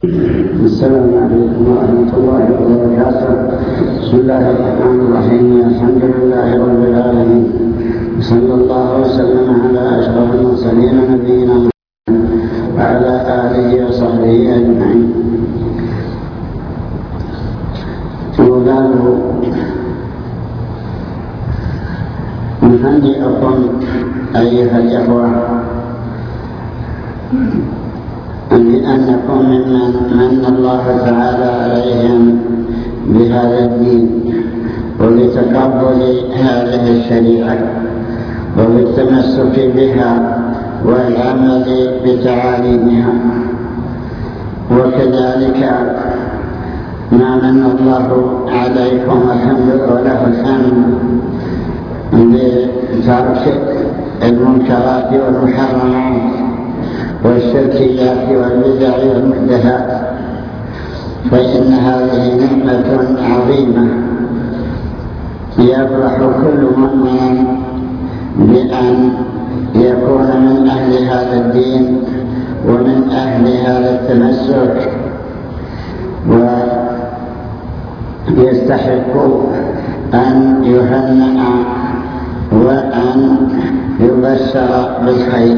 السلام عليكم ورحمة الله وبركاته. بسم الله الرحمن الرحيم. الحمد لله رب العالمين، صلى الله وسلم على أشرف المرسلين نبينا محمد وعلى آله وصحبه أجمعين. وبعد، نهنئكم أيها الإخوة لأنكم ممن من الله تعالى عليهم بهذا الدين وبتقبل هذه الشريعة وبالتمسك بها والعمل بتعاليمها. وكذلك ما من الله عليكم الحمد وله الحمد بترك المنكرات والمحرمات والشركيات والبدع والمحدثات، فإن هذه نعمة عظيمة يفرح كل مؤمن بأن يكون من أهل هذا الدين ومن أهل هذا التمسك، ويستحق أن يهنأ وأن يبشر بالخير.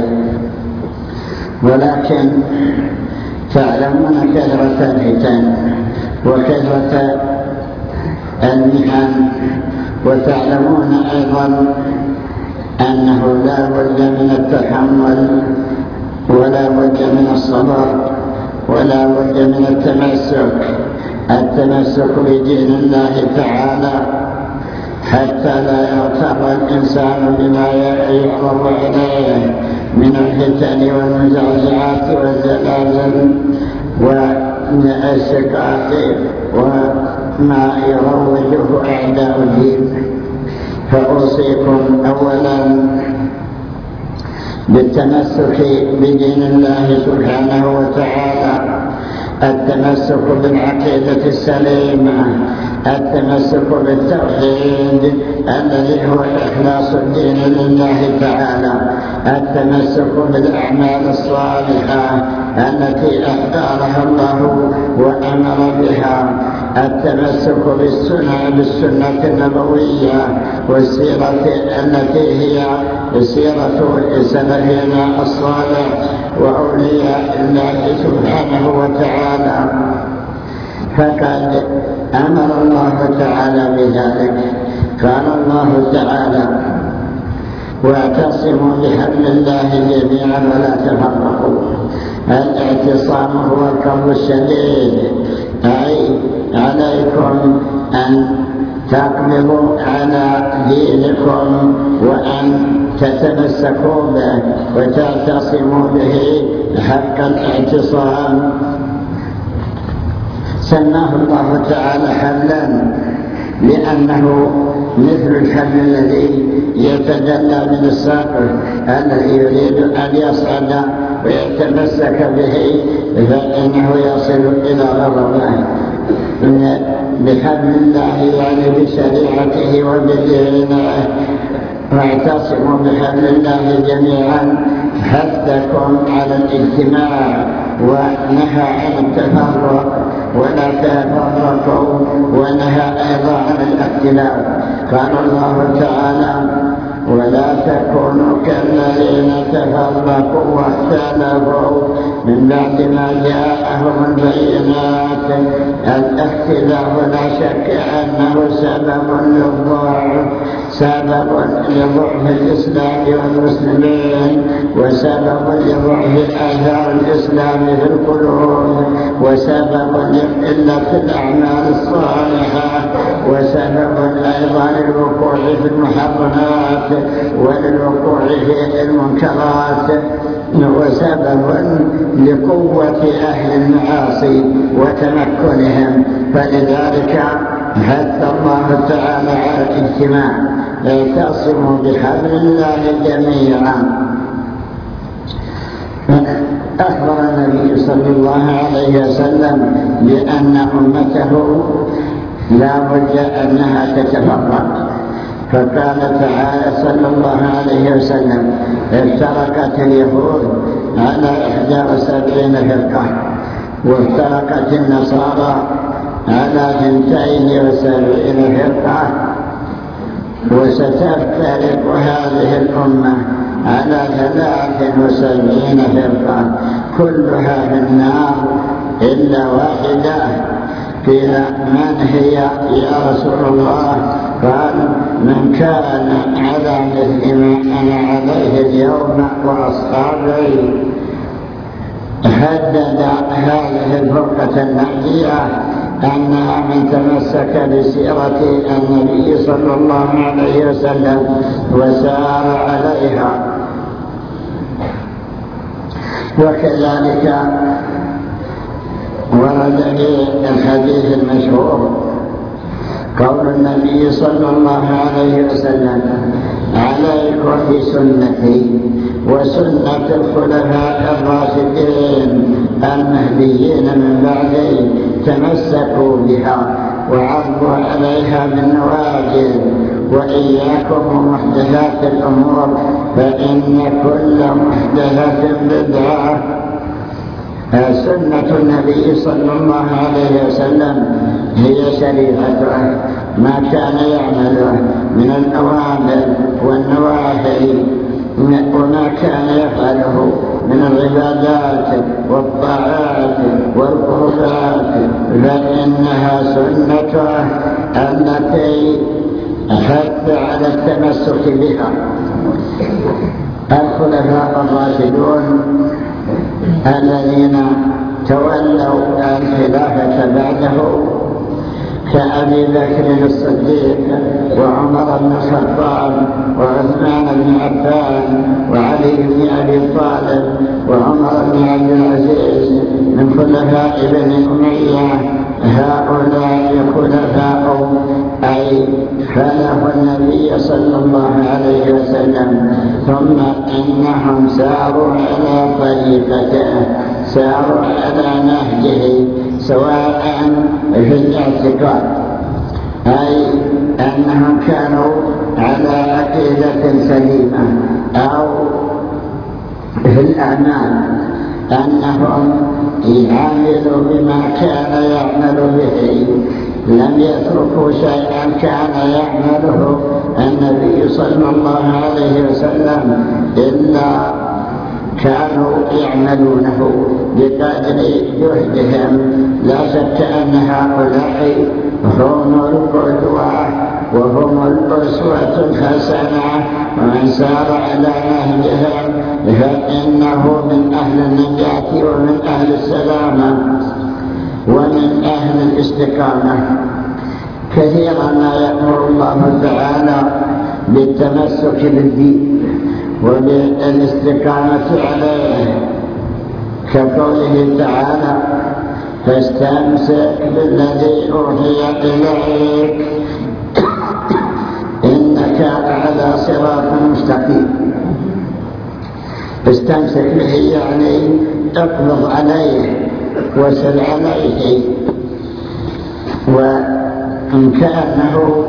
ولكن تعلمون كثرة الفتن وكثرة المحن، وتعلمون أيضا أنه لا بد من التحمل ولا بد من الصبر ولا بد من التمسك بدين الله تعالى، حتى لا يغتر الإنسان بما يعرض إليه من الفتن والمزعزعات والزلازل والسكرات وما يروجه أعداء الدين. فأوصيكم أولا بالتمسك بدين الله سبحانه وتعالى، التمسك بالعقيدة السليمة، التمسك بالتوحيد الذي هو إخلاص الدين لله تعالى، التمسك بالأعمال الصالحة التي أختارها الله وأمر بها، التمسك بالسنة النبوية والسيرة التي هي سيرة سلفنا الصالح وأولياء الله سبحانه وتعالى. فقد أمر الله تعالى بذلك. قال الله تعالى: واعتصموا بحبل الله جميعا ولا تفرقوا. الاعتصام هو القبض الشديد، أي عليكم أن تقبضوا على دينكم وأن تتمسكوا به وتعتصموا به حق الاعتصام. سماه الله تعالى حبلا لأنه مثل الحبل الذي يتجلى من الساقط الذي يريد أن يصعد ويتمسك به فإنه يصل إلى غرضه. بحبل الله يعني بشريعته وبدينه. واعتصموا بحبل الله جميعا حثكم على الاجتماع ونهى عن التفرق ولا تفرقوا، ونهى أيضا عن الاختلاف. قال الله تعالى: ولا تكونوا كالذين تفرقوا واختلفوا من بعد ما جاءهم البينات. الاختلاف لا شك أنه سبب لضعف الإسلام والمسلمين، وسبب لضعف آثار الإسلام في القلوب، وسبب لقلة الأعمال الصالحة، وسبب أيضا للوقوع في المحرمات وللوقوع في المنكرات، وسبب لقوة أهل المعاصي وتمكنهم. فلذلك حث الله تعالى على الاجتماع: اعتصموا بحبل الله جميعا. أخبر النبي صلى الله عليه وسلم بأن أمته لا بد أنها تتفرق، فقال تعالى صلى الله عليه وسلم: افترقت اليهود على 71 فرقة، وافترقت النصارى على 72 فرقة، وستفترق هذه الأمة على 73 فرقة كلها في النار إلا واحدة. قيل من هي يا رسول الله؟ قال من كان على مثل ما أنا عليه اليوم وأصحابي. حدد هذه الفرقة الناجية أنها من تمسك بسيرة النبي صلى الله عليه وسلم وسار عليها. وكذلك ورد في الحديث المشهور قول النبي صلى الله عليه وسلم: عليكم بسنتي وسنة الخلفاء الراشدين المهديين من بعدي، تمسكوا بها وعضوا عليها بالنواجذ، وإياكم ومحدثات الأمور فإن كل محدثة بدعة. سنة النبي صلى الله عليه وسلم هي شريعته، ما كان يعمله من الأوامر والنواهي وما كان يفعله من العبادات والطاعات والقربات، فإنها سنته التي حث على التمسك بها. الخلفاء الراشدون الذين تولوا الخلافة بعده كأبي بكر الصديق وعمر بن الخطاب وعثمان بن عفان وعلي بن أبي طالب وعمر بن عبد العزيز من خلفاء بني أمية، هؤلاء خلفاء أي خلفوا النبي صلى الله عليه وسلم، ثم إنهم ساروا على طريقته، ساروا على نهجه، سواء في الاعتقاد أي أنهم كانوا على عقيدة سليمة، أو في الأعمال أنهم يعملوا بما كان يعمل به، لم يتركوا شيئا كان يعمله النبي صلى الله عليه وسلم إلا كانوا يعملونه بقدر جهدهم. لا شك أن هؤلاء هم القدوة وهم الأسوة الحسنة، ومن سار على نهجهم فإنه من أهل النجاة ومن أهل السلامة ومن أهل الاستقامة. كثيرا ما يأمر الله تعالى بالتمسك بالدين وبالاستقامة عليه، كقوله تعالى: فاستمسك بالذي أوحي إليك إنك على صراط مستقيم. استمسك به يعني اقبض عليه وسل عليه، وإن كأنه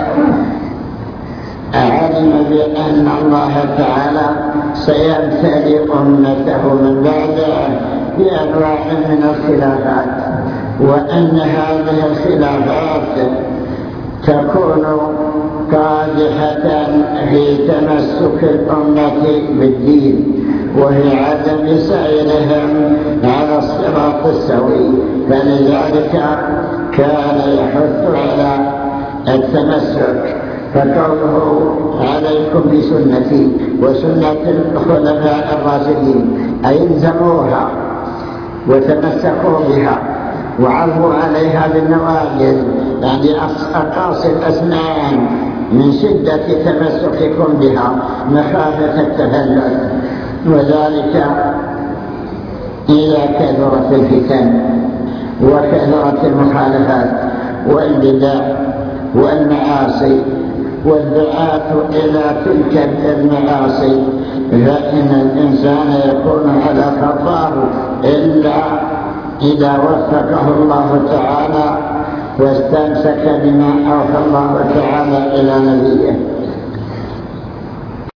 علم بأن الله تعالى سيبتلي أمته من بعده بأنواع من الخلافات، وأن هذه الخلافات تكون قادحة في تمسك الأمة بالدين وفي عدم سيرهم على الصراط السوي، فلذلك كان يحث على التمسك. فقوله عليكم بسنتي وسنة الخلفاء الراشدين أي الزموها وتمسكوا بها وعرضوا عليها بالنواجذ، يعني أقاصي الأسنان من شدة تمسككم بها مخافة التفلت، وذلك إذا كثرت الفتن وكثرت المخالفات والبدع والمعاصي والدعاة إلى تلك المعاصي، فإن الإنسان يكون على خطر إلا إذا وفقه الله تعالى واستمسك بما أوحى الله تعالى إلى نبيه.